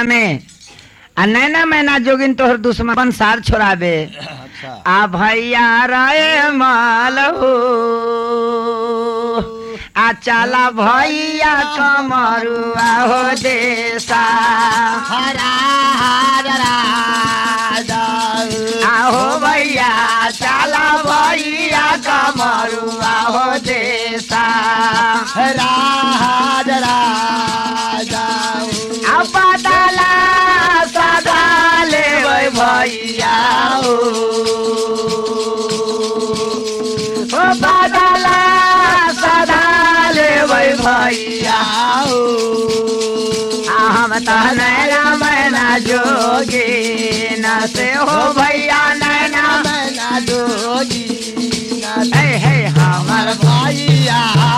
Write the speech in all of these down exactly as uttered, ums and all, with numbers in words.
बदला में आ नैना मैना जोगिन तोहर दुश्मन संसार छोड़ाबे। अच्छा आ भैया रे मालहो आ चला भैया कमरुआ हो देसा हरा हरा आहो भैया चला भैया कमरुआ हो देसा हरा हरा आ बदला सदा ले भैया हो ओ बदला सदा ले भैया हो आ हम तो नैना मैना जोगी न से हो भैया नैना मैना जोगी हे हे हमर भैया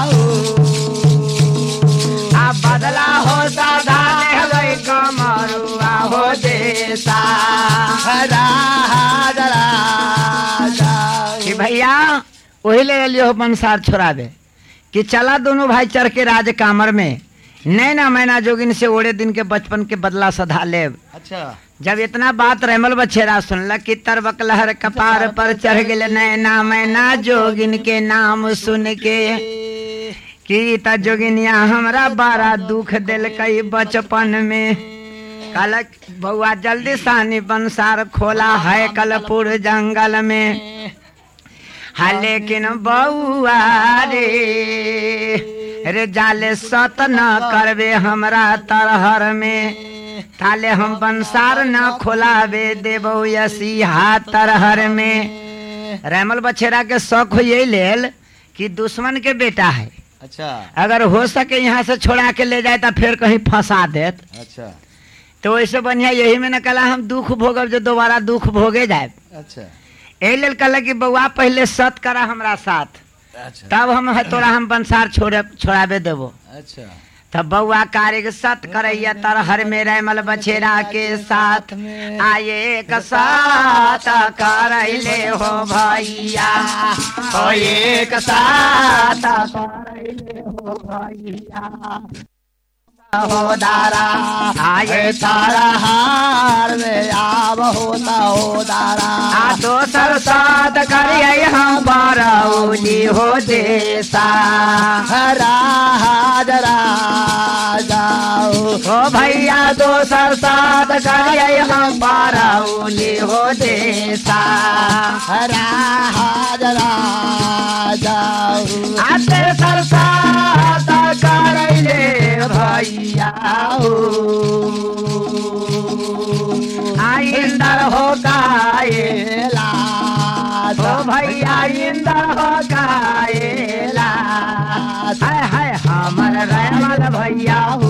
आ बदला हो सदा ले कमरुआ हो देसा हरा हरा कि भैया वही ले लियो संसार छोड़ावे कि चला दोनों भाई चढ़ के राज कामर में नैना मैना जोगिन से ओढ़े दिन के बचपन के बदला सधा लेब। अच्छा जब इतना बात रेमल बछेरा सुनल कि तरबक लहर कपार पर चढ़ गए नैना मैना जोगिन के नाम सुन के कि त जोगिनिया हमरा बड़ा दुख दिल कई बचपन में कल बउआ जल्दी सानी बंसार खोला है कलपुर जंगल में हा लेकिन बउआ रे रे जाले सत न करबे हमरा तरहर में ताले हम बंसार न खोलावे देबो यसी हाथ तरहर में। रेमल बछेरा के शौक हो यही लेल कि दुश्मन के बेटा है, अच्छा अगर हो सके यहाँ से छोड़ा के ले जाए तो फिर कहीं फंसा देत। अच्छा तो वैसे बढ़िया यही में न कला हम दुख भोगब जो दोबारा दुख भोगे जाए। अच्छा यही लेल कल कि बउआ पहले सत करा हमरा साथ अच्छा तब हम तोरा हम बंसार छोड़े छोड़ाबे देबो। अच्छा तब बउआ कार्य सत करैया तरहर में रेमल बछेरा के साथ आए एक साथ करैले हो भैया ओ एक साथ करैले हो भैया हो दारा आए तारा हार में आब होता हो दारा आ दोसर साथ करिए हम बरौली हो देसा हरा हरा जाओ ओ भैया दोसर साथ करिए हम बरौली हो देसा हरा हरा जाओ आ तेसर साथ करैले भैया हो आई इंदर हो गाएला तो भैया इंदर हो गाएला हाय हाय हमर रेमल भैया हो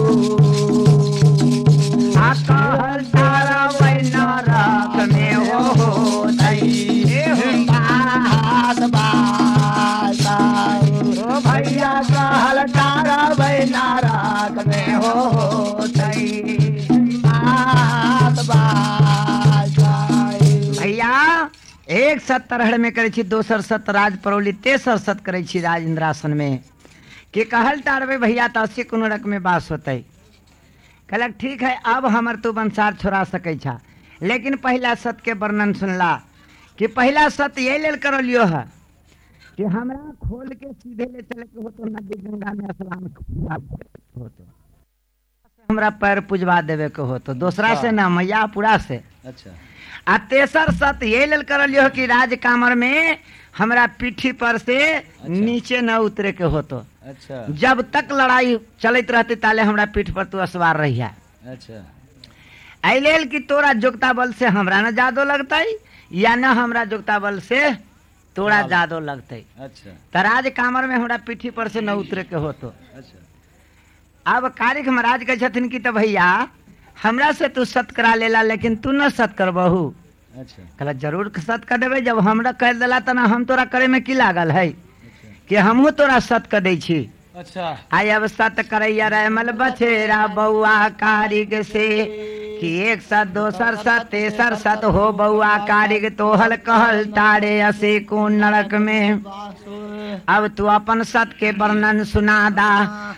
आ कहल तारा मैना रख में हो तई बात बाता ओ भैया कहल तारा मैना रख में हो तई बात बाता भैया एक सत तरहड़ में करे छी, दोसर सत राज परौली, तेसर सत करे छी राज इंद्रासन में कि कहल तारवे भैया तो अस्सी कोनो रक में बास होते। कहलक ठीक है अब हमर तू बंसार छोड़ा सकै छा, लेकिन पहला सत के वर्णन सुनला कि पहला सत ये लेल कर लियो है कि हमरा खोल के सीधे ले चले के हो तो नदी गंगा में स्नान हो तो हमरा पैर पुजवा देवे के हो तो दूसरा से ना मैया पूरा से। अच्छा आ तेसर सत ये लेल कर लियो कि राज कामर में हमरा पीठी पर से अच्छा। नीचे न उतरे के हो तो अच्छा जब तक लड़ाई चलते रहते ताले हमरा पीठ पर तू असवार रहिया। अच्छा आई लेल कि तोरा जोगता बल से हमरा न जादो लगता या न हमरा जोगता बल से तोरा जादो लगते। अच्छा तो राज कामर में हमरा पीठी पर से न उतरे के हो तो अच्छा अब कारिक महाराज कहे छथिन कि तो भैया हमरा से तू सत करा लेला लेकिन तू न सत कर बहू। अच्छा कहला जरूर सत कर देवे, जब हमरा कर देला तना हम तोरा करे में की लागल है कि हमहू तोरा सत कर दै छी। अच्छा आई अब सत करैया रेमल बछेरा बउआ कारिक से कि एक सत दोसर सत तेसर सत हो बउआ कारिक तोहल कहल तारे असे को नरक में। अब तू अपन सत के वर्णन सुना दा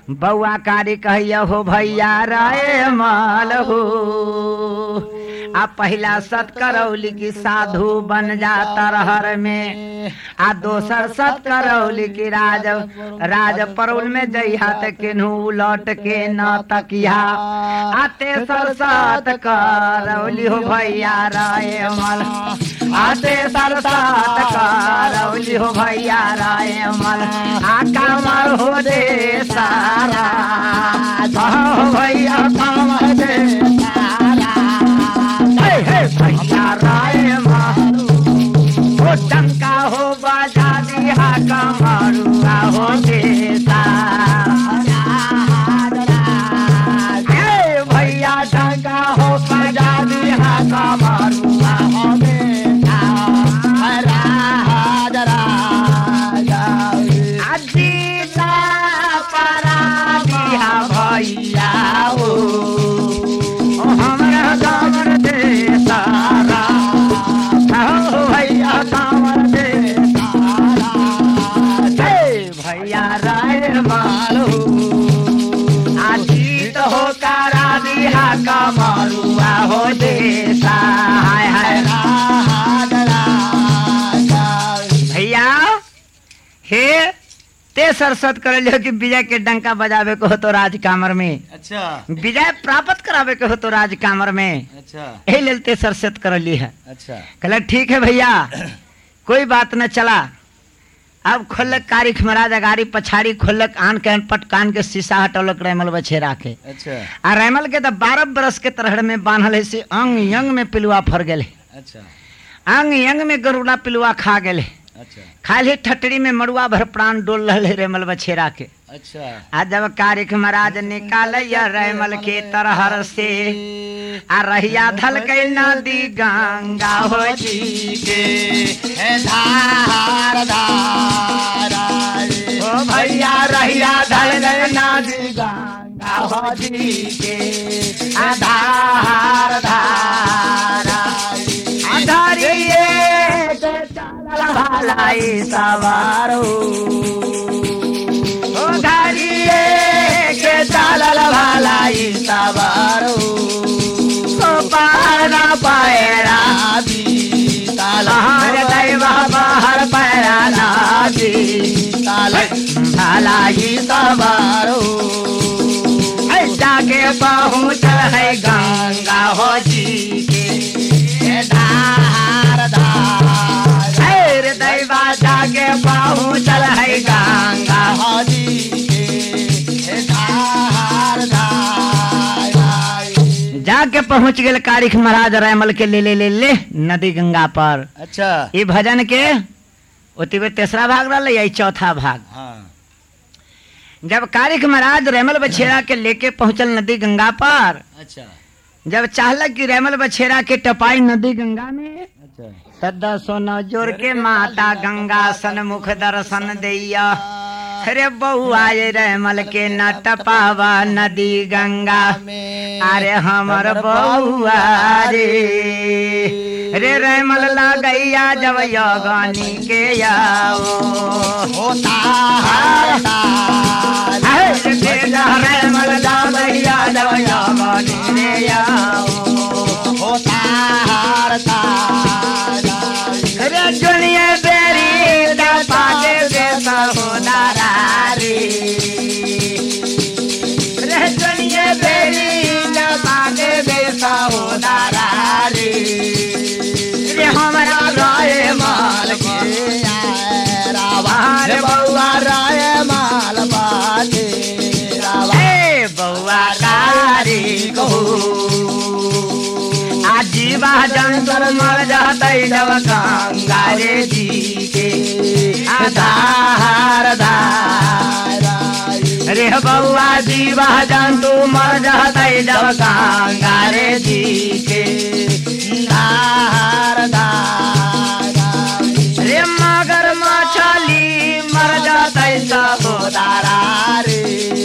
बउआ कारी कहिया हो भैया राय माल हो आ पहला सत करौली की साधु बन जा तरहर में आ दोसर सत करौली की राज राज परौल में जइहा त केनहू लौट के न तकिया आ तेसर सत करौली हो भैया राय माल आ तेसर सत करौली हो भैया राय माल आ कामर हो दे सारा हो भैया कामर दे सारा भैया राय मालू हो टंका हो बाजा दिया कमरुआ हो देता भैया टंका हो बाजा दिया कमरुआ हो देता अजीता परा दिया भैया हो हमरा कामर दे सारा हो भैया कामर दे सारा भैया राय मालू अजीत हो कारा दिया कमरुआ हो देता हाय हाय भैया हे ते सरसत कर लियो कि विजय के डंका बजावे को हो तो राज कामर में अच्छा विजय प्राप्त करावे के हो तो राज कामर में अच्छा यही लेल ते सरसत कर ली है अच्छा कहला ठीक है भैया कोई बात न चला अब खोलक कारिख महाराज अगाड़ी पछाड़ी खोलक आन के पट कान के शीशा हटौलक रैमल बछेरा के अच्छा आ रैमल के तो बारह बरस के तरहड़ में बांधल है से अंग यंग में पिलुआ फर गए अच्छा अंग यंग में गरुड़ा पिलुआ खा गए अच्छा खाली ठटड़ी में मड़ुआ भर प्राण डोल रहे रेमल बछेरा के अच्छा आ जब कारिख महाराज निकाल रैमल के तरहर से आ रहिया धल के नदी गंगा हो जी के धार धार ओ भैया रहिया धल गए नदी गंगा हो जी के आधार धार आधारिए भलाई सवारो ओ धारिए के चालल भलाई सवारो ओ पार ना पाएरा तालहर दैवा बाहर पैरा नादी ताल भलाई सवारो जाके पहुँच है गंगा हो जी के धार धार दैवा जाके पहुँचल है गंगा हो जी के धार धार जाके पहुँच गए कारिख महाराज रैमल के ले ले ले ले नदी गंगा पर अच्छा ये भजन के ओतिबे तेसरा भाग रहा यही चौथा भाग हाँ जब कारिख महाराज रैमल बछेरा के लेके पहुंचल नदी गंगा पर अच्छा जब चाहल कि रैमल बछेरा के टपाई नदी गंगा में अच्छा तद्दा सोना जोर के माता गंगा सन्मुख दर्शन दैया अरे बउआ ये रैमल के न टपावा नदी गंगा अरे हमर बउआ रे रे रैमल लगैया जब योगानी के आओ होता रैमल लगैया जब योगानी के आओ होता रे दुनिया बेरी पाके दे सहोदरा रे रे दुनिया बेरी पाके दे सहोदरा रे रे हमारा राय माल के रावार बउआ राय माल बाटे ए बउआ कारी को जीवा जंतुर मर जाते जब गंगा रे जी के आधार धार रे बउआ जीवा जंतु मर जाते जब गंगा रे जी के धार धार रे मगर मछली मर जाते सहोदरा रे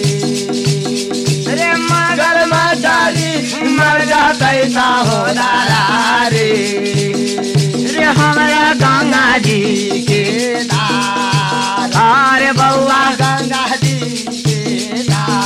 रे मगर मछली मर जाते सहोदरा रे रे हमारा गंगा जी के धार अरे बउआ गंगा जी के धार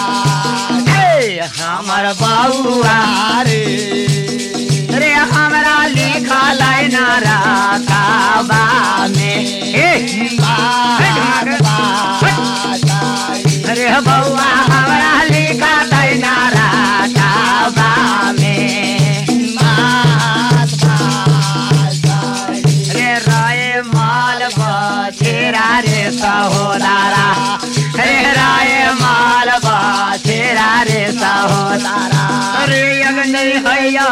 सुनैया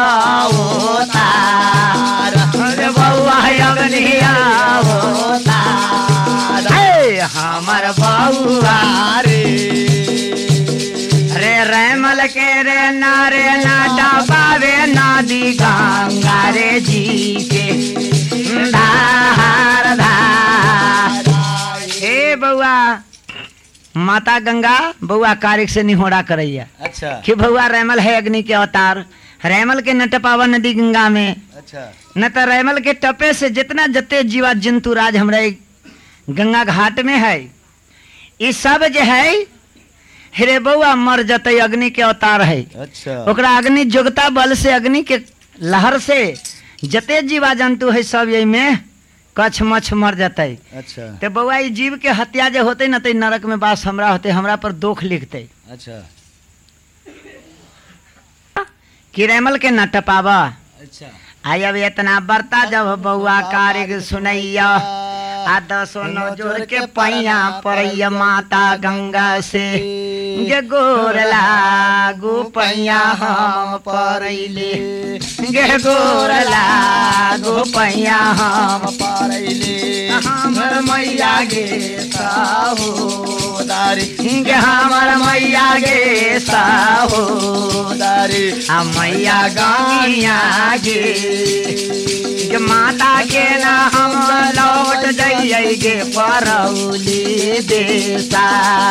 अवतार अरे बउआ अग्निया अवतार हे हमर बउआ रे रे रैमल के रे नारे नाटा पावे नदी गंगा रे जी के धार धार। हे बउआ माता गंगा बउआ कारिक से निहोरा करैया अच्छा कि बउआ रैमल है अग्नि के अवतार। रैमल के न टपावा नदी गंगा में अच्छा न तो रैमल के टपे से जितना जते जीवा जंतु राज हमरा गंगा घाट में है ये सब जो है हिरे बउआ मर जते अग्नि के अवतार है। अच्छा ओकरा अग्नि जोगता बल से अग्नि के लहर से जते जीवा जंतु है सब यही में कछ मछ मर जते। अच्छा ते बउआ ई जीव के हत्या जे होते न ते नरक में बास हमरा होते हमरा पर दोख लिखते अच्छा कि रैमल के न टपावा। अच्छा आई अब इतना बरता जब बउआ कारिक सुनैया आ दसो नौ जोड़ के पैया परैया माता गंगा से गे गोर लागू पैया हम परैले गे गोर लागू पैया हम पारैले हमर मैया गे साहोदारी गे हमर मैया गे साहोदारी आ मैया गंगिया गे गे माता के ना हम लौट जाइए गे परौली देसा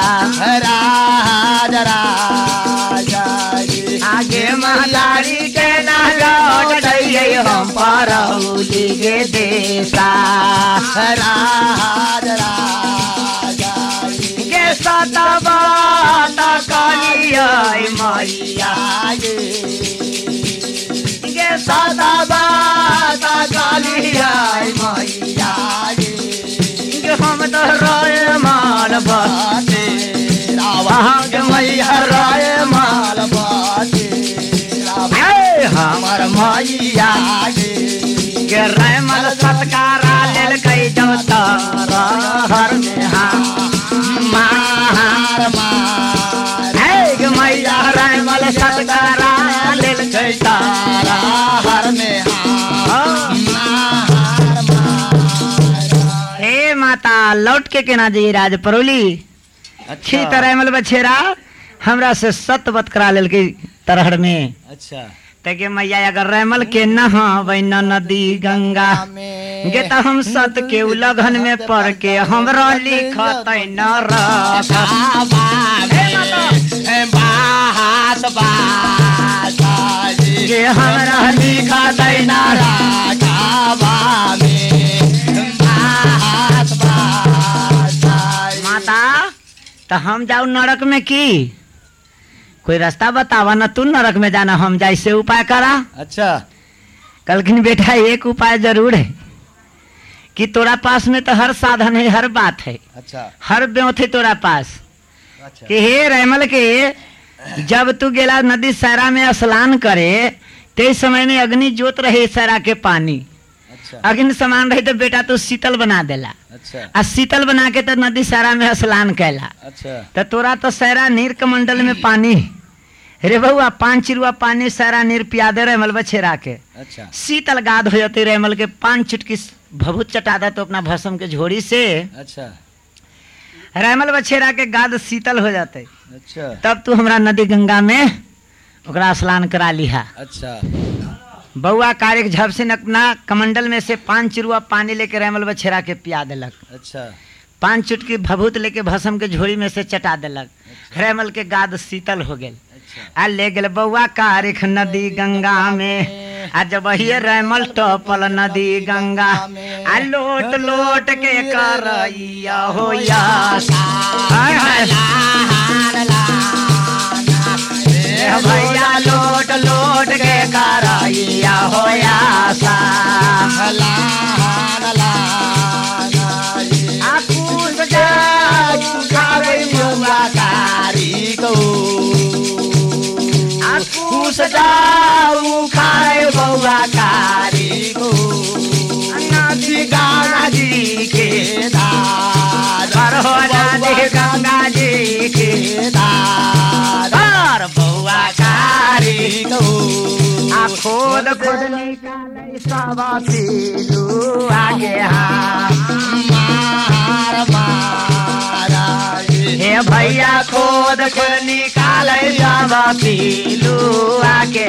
राज राजा आगे महतारी के ना लौट जाइए हम परौली गे देसा राज राजा गे सतबा तकलिया मैया गे सतबा तकलिया मैया गे हम तो रोए माल बाते रावण के मैया राय माल बाते हे हम हमर मैया के रैमल सत्कारा लेल कई जब तारा हर में हाँ मार मार हे गे मैया रैमल सत्कारा लेल कई तारा हर में हाँ। मार मार हे माता लौट के केना जी राज परौली अच्छी तरह मल बछेरा हमरा से सत बत करा लेल के तरहड़ में अच्छा तके मैया अगर रैमल के नहावे न नदी गंगा गे त हम सत के उलघन में पढ़ के हमरा लिखत न रखा बास बास गे हमरा लिखत न माता तो हम जाऊ नरक में की कोई रास्ता बतावा न तू नरक में जाना हम जाए से उपाय करा। अच्छा कलखिन बेटा एक उपाय जरूर है कि तोरा पास में तो हर साधन है हर बात है अच्छा हर ब्योथ है तोरा पास अच्छा कि हे रैमल के जब तू गेला नदी सैरा में स्नान करे ते समय में अग्नि जोत रहे सैरा के पानी अच्छा अग्नि समान रहे तो बेटा तू शीतल बना देला अच्छा आ शीतल बना के तो नदी सैरा में स्नान कैला अच्छा तो तोरा तो सैरा नीर कमंडल में पानी रे बउआ पांच चिरुआ पानी सैरा नीर पिया दे रैमल बछेरा के अच्छा शीतल गाद हो जाती रैमल के पांच चुटकी भभूत चटा दे तो अपना भस्म के झोड़ी से अच्छा रैमल बछेरा के गाद शीतल हो जाते अच्छा तब तू हमरा नदी गंगा में ओकरा स्नान करा लिहा। अच्छा बउआ कारिक झप से अपना कमंडल में से पांच चिरुआ पानी लेके रैमल बछेरा के पिया देलक अच्छा पांच चुटकी भभूत लेके भस्म के झोड़ी में से चटा देलक रैमल के गाद शीतल हो गेल आ ले गेल बउआ कारिक नदी गंगा में आ जब वही रैमल टपल नदी गंगा आ लोट लोट के करैया हो या हाय हाय भैया लोट लोट के करैया हो या आ कूद जा खावे बउआ कारिक खुश जाऊ खाए बउआ कारिक नदी गंगा जी के धार हो नदी गंगा जी के धार बउआ कारिक आ खोद खोद निकाले सब पीलू आगे मार मारा हे भैया खोद खोद निकाले सब पीलू आगे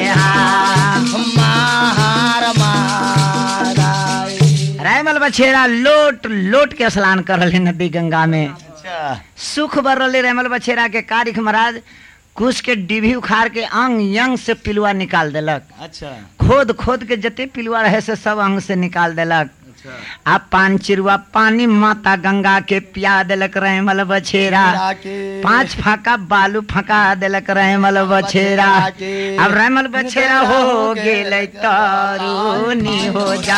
मार मारा रायमल बछेरा लोट लोट के स्नान कर रहे नदी गंगा में। अच्छा सुख बर रहे रायमल बछेरा के कारिख महाराज कुछ के डिभी उखाड़ के अंग यंग से पिलुआ निकाल देलक। अच्छा खोद खोद के जते पिलुआ रहे से सब अंग से निकाल देलक। अच्छा आ पान चिरुआ पानी माता गंगा के पिया देलक रायमल बछेरा। पांच फाका बालू फका देलक रायमल बछेरा। अब रायमल बछेरा हो गेल तरुनी हो जा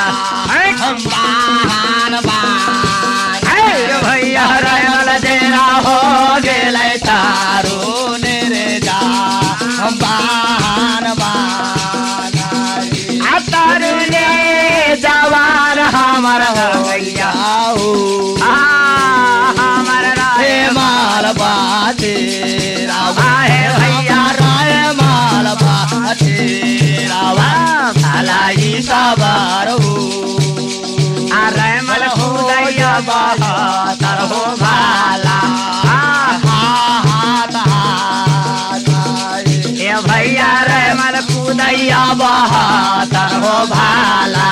भैया रायमल बछेरा हो गेल तारू रे जा बान बान तरुने जवान हमर भैया हमर राय माल बाते आहे भैया राय माल बाते रावा भलाई सवार हो आ रायमल खुदैया बहातर हो भाला ए भैया रायमल खुदैया बहातर हो भाला।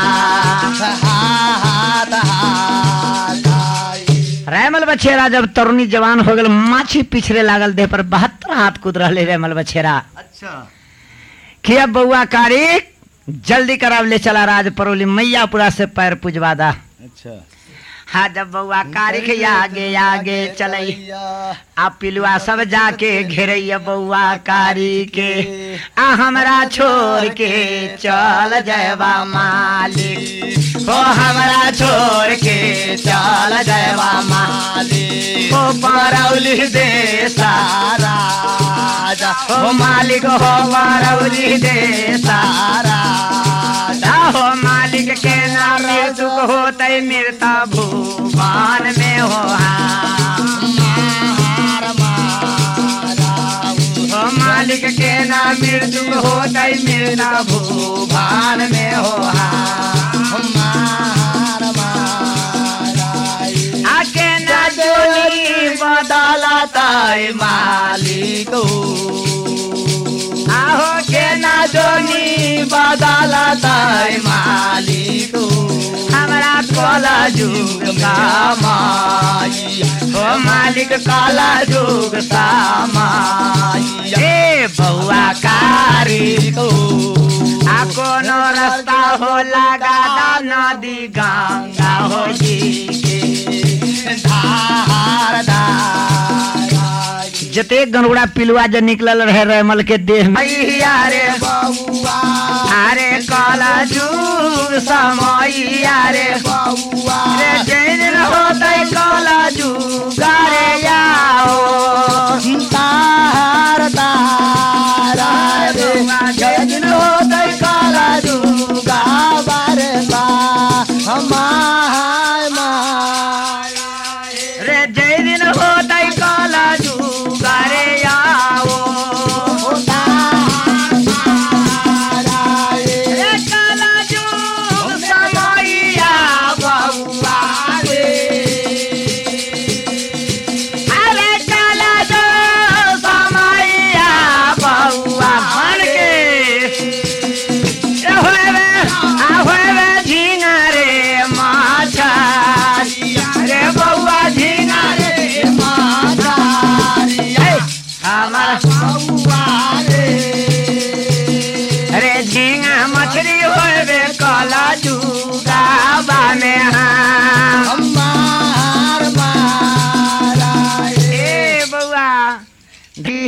रायमल बछेरा जब तरुणी जवान हो गल माछी पिछड़े लागल देह पर बहत्तर हाथ कूद रहे रायमल बछेरा। अच्छा कि अब बउआ कारी जल्दी कराव ले चला राज परोली मैयापुरा से पैर पुजवा दा। अच्छा हाँ जब बउआ कारी के आगे आगे चलई आ पिलुआ सब जाके घेरैया बउआ कारी के आ हमरा छोड़ के चल जयबा मालिक हो हमरा छोड़ के चल जयबा मालिक हो परौली दे सारा हो मालिक हो परौली दे सारा हो मालिक के नाम दुख होते मृता भूवान में हो हो मालिक के नाम मृत्यु होते मृता भूवान में हो आके ना जोनी बदलता मालिक आहो के ना जोनी बदलता मालिक हमरा काला जुग का माई हो मालिक काला जुग का माई ए बउआ कारी को आ कोनो रास्ता हो लगा दा नदी गंगा हो जी के धार धार जते गनगुड़ा पिलुआ जो निकलल रहे रायमल के देह में रे बउआ अरे काला जुग समैया रे बउआ रे जैन होते काला जुग रे आओ तार तारा रे जैन होते काला जुग बारे बा हमाय माय रे जैन होते काला जुग रे आओ रे काला जुग समैया बउआ रे अरे काला जुग समैया बउआ मन के ए होए रे आ होए रे झिंगा रे माछा रे बउआ झिंगा रे हमार रे झींगा मछली होवे काला जुगा बाने हाँ ए बउआ दी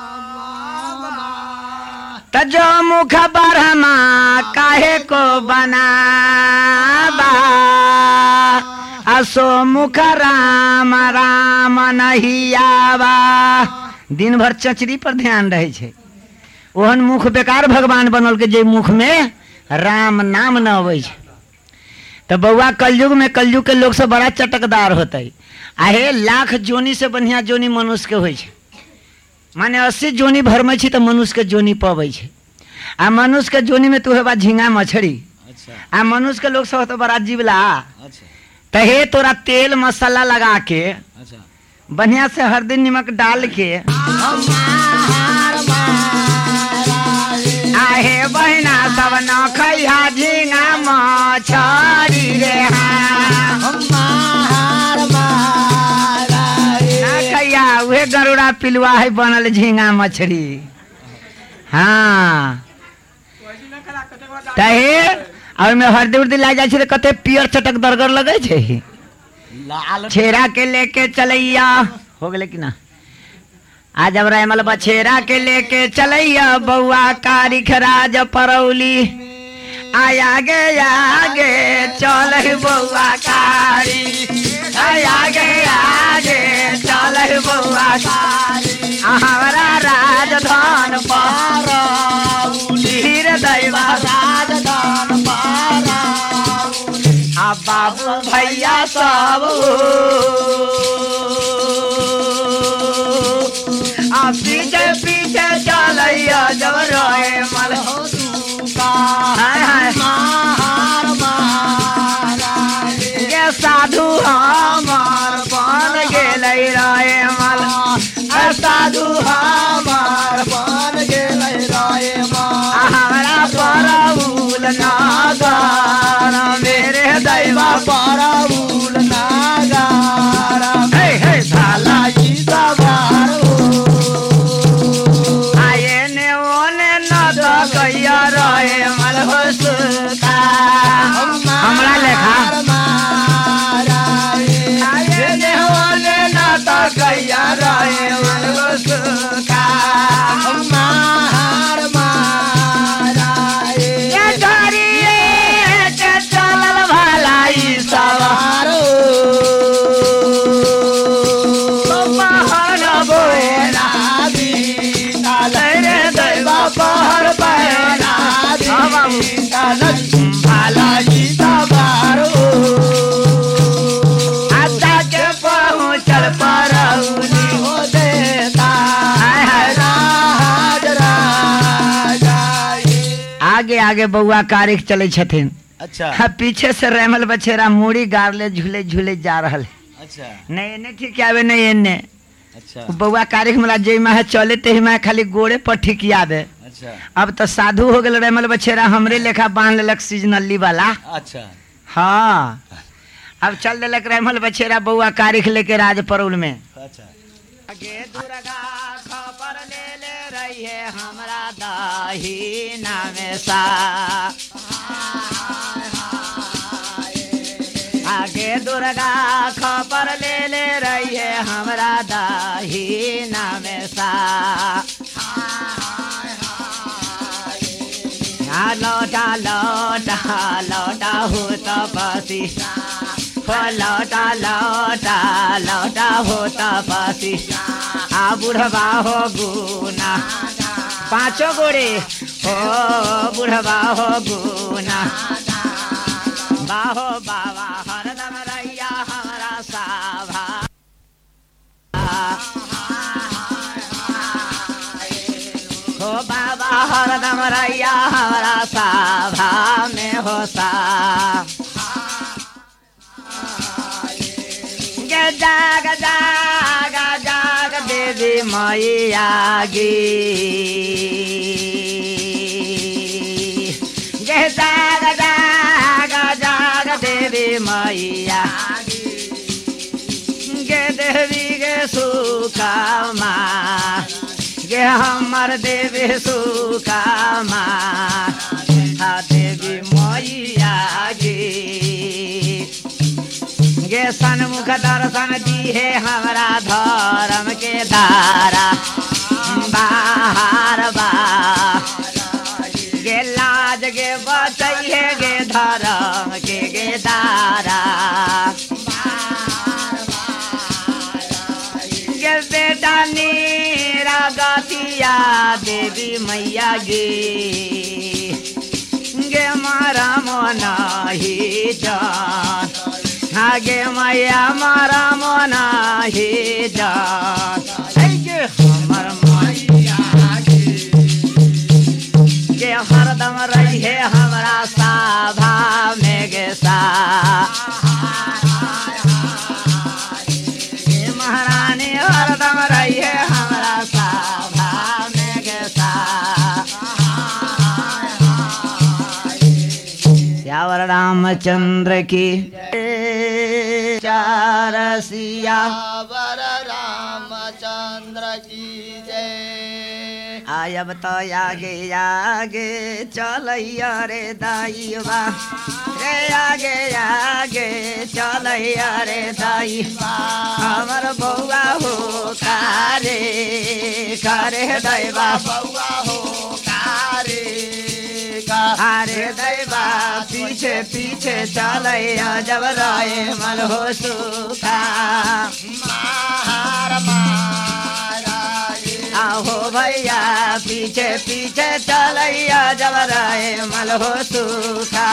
तजो मुख बरहमा काहे को बनाबा असो मुख राम राम नहीं आवा। दिन भर चचरी पर ध्यान रहे छे ओहन मुख बेकार भगवान बनल के जे मुख में राम नाम न अबै छे। तो बउआ कलयुग में कलयुग के लोग से बड़ा चटकदार होते आहे लाख जोनी से बढ़िया जोनी मनुष्य के होइ छे। माने अस्सी जोनी भरमे छी तो मनुष्य के जोनी पबै छे आ मनुष्य के जोनी में तू है बा झींगा मछली अच्छा आ मनुष्य के लोग सब तो बड़ा जीवला अच्छा तो हे तोरा तेल मसाला लगा के अच्छा बढ़िया से हल्दी नमक डाल के आहे बहना सब न खैहा झींगा मछली रे ना खैया उहे गरुड़ा पिलुआ है बनल झींगा मछली। हाँ तहे और में हल्दी उर्दी ला जाए कते पियर चटक दरगर लगे छे लाल छेरा के लेके चलैया हो गए कि ना आज अब रेमल बछेरा के लेके चलैया बउआ कारिख राज परौली आय आगे आगे चल बउआ कारी आय आगे आगे चल बउआ कारी हमारा राजधान परौली दैवा राजधान परौली आ बाबू भैया सब आ पीछे पीछे चलैया जब रहे मल हाय हाय ये साधु हमार बन गेलै रहे मल आ साधु हमार बन गेलै रहे मल हमरा परौल नागार मेरे दैवा परौल नागार हे हे साला ई सवार रहे मल हमरा लेखा कैया रहे चलल भलाई सवार पहर बहना आजा के पहुँचल परौली हो देता आगे आगे बउआ कारिख चले छथिन। अच्छा हाँ, पीछे से रेमल बछेरा मूड़ी गारले झूले झूले जा रहा है। अच्छा नहीं एने ठीक आवे नहीं एने अच्छा बउआ कारिख मला जे में चले ते में खाली गोड़े पर ठिकियावे। अच्छा अब तो साधु हो गए रेमल बछेरा हमरे लेखा बांध लेलक सीजनली वाला। अच्छा हाँ अब चल देलक रेमल बछेरा बउआ कारिख लेके राज परौल में। अच्छा आगे दुर्गा खबर ले ले रही है हमरा दाही नामे सा आगे दुर्गा खबर ले ले रही है हमरा दाही नामे सा लौटा लौटा लौटा हो तपसी हो लौटा लौटा लौटा हो तपसी आ बुढ़वा हो गुना पांचों गोड़े हो बुढ़वा हो गुना बाहो बाबा हरदम रैया हमारा साभा हो बाबा हरदम रैया हमारा साभा में हो सा जाग जाग जाग देवी मैया गी गे जाग जाग जाग देवी मैया गे देवी गे सुकामा गे हमर देवी सुकामा हा देवी मैया गे गे सन्मुख दर्शन दी है हमारा धर्म के दारा बाहर बा गे लाज गे बचई है गे धर्म के गे दारा गे बेटा नीरा गतिया देवी मैया गे गे मारा मोना ही जान आगे मैया मारा मोना ही जान गे हमर मैया गे रामचंद्र की चार सियावर रामचंद्र की जय। आयब तो आगे आगे चलैया रे दाईबा रे आगे आगे चलैया रे दाईबा हमर बउआ हो कारे कारे दैबा बउआ हो कारे अरे दैबा पीछे पीछे चलैया जब राय मल हो सुखा मार माराए आहो भैया पीछे पीछे चलैया जब राय मल हो सुखा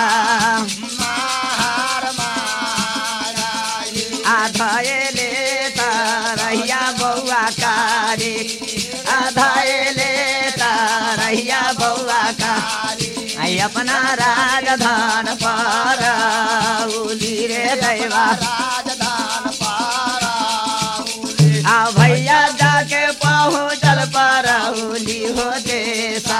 मार माराए आधाए ले तारैया बउआ कारी आधाए ले तारैया बउआ कारी आई अपना राजधान पर उली रे दैवा राजधान पारा आ भैया जाके पहुँचल पर उली हो देसा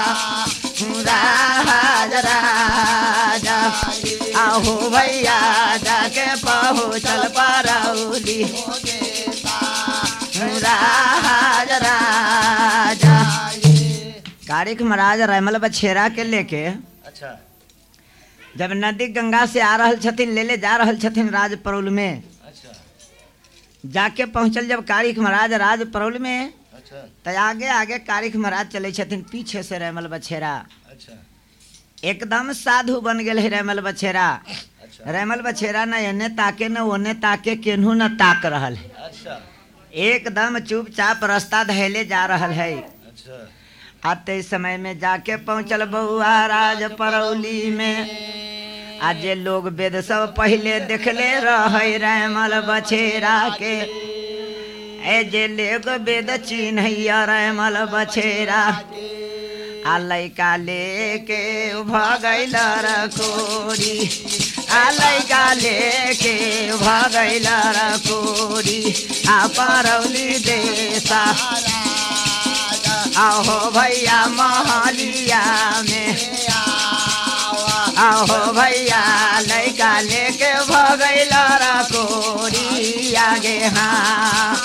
राज राजा आहो भैया जाके पहुँचल पर उली राज राजा कारिक महाराज रैमल बछेरा के लेके अच्छा जब नदी गंगा से आ रहल छथिन ले ले जा रहल छथिन राज परौल में अच्छा जाके पहुंचल जब कारिक महाराज राज परौल में अच्छा तो आगे आगे कारिक महाराज चले छथिन पीछे से रैमल बछेरा अच्छा एकदम साधु बन गेल है रैमल बछेरा अच्छा रैमल बछेरा न एने ताके न ओने ताके केनहू न ताक रहल है अच्छा एकदम चुपचाप रास्ता धैले जा रहल है अच्छा आते समय में जाके पहुंचल बउआ राज परौली में आज जे लोग वेद सब पहले देखले रहे रैमल बछेरा के ए जे लोग वेद चिन्हैया रैमल बछेरा आ लैका लेके भगैल रकोरी आ लैका लेके भगैल रकोरी आ परौली देसा आहो भैया महलिया में आहो भैया लैका लेके भगैल रकोरी आगे हाँ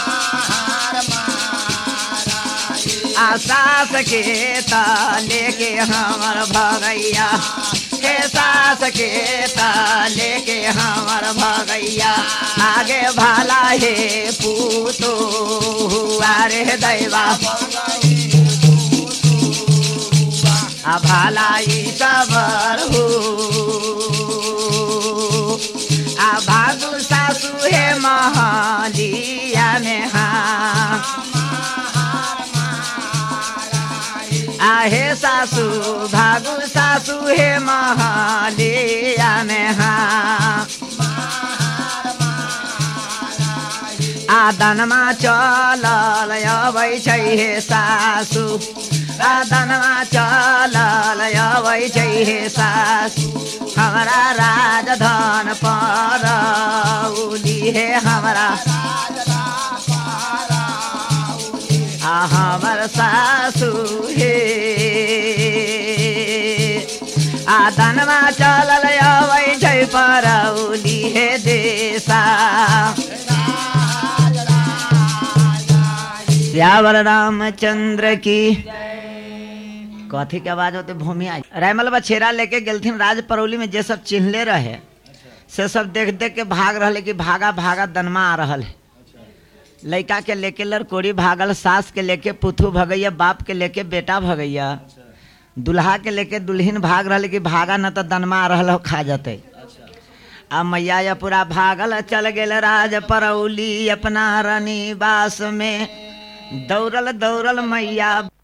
आ सास के ताले के हमर भगैया हे सास के ताले के हमर भगैया आगे भाला हे पूतो अरे दैवा आ भालाई सबर हो आ भादु सासु हे महलिया में हाँ आहे सासू भागु सासू हे महलिया में हाँ आदनमा चलल अबै छै हे सासू आदनमा चलल अबै छै हे सासू हमरा राजधन पर उली हे हमरा आ हमर सासू हे आदनमा चलल अबै छै परौली हे देशा श्यावर रामचंद्र की कथी के आवाज होते भूमि आई रैमल बछेरा लेके गेलथिन राज परौली में जे सब चिन्हले रहे से सब देख देख के भाग रहे कि भागा भागा दनमा आ रहल है लड़का के लेके लड़कोड़ी भागल सास के लेके पुथू भगैया बाप के लेके बेटा भगैया दुल्हा के लेके दुल्हन भाग रहे कि भागा न तो दनमा आ रहल हो खा जते आ मैया या पूरा भागल चल गेल राज परौली अपना रनिवास में दौड़ल दौड़ल मैया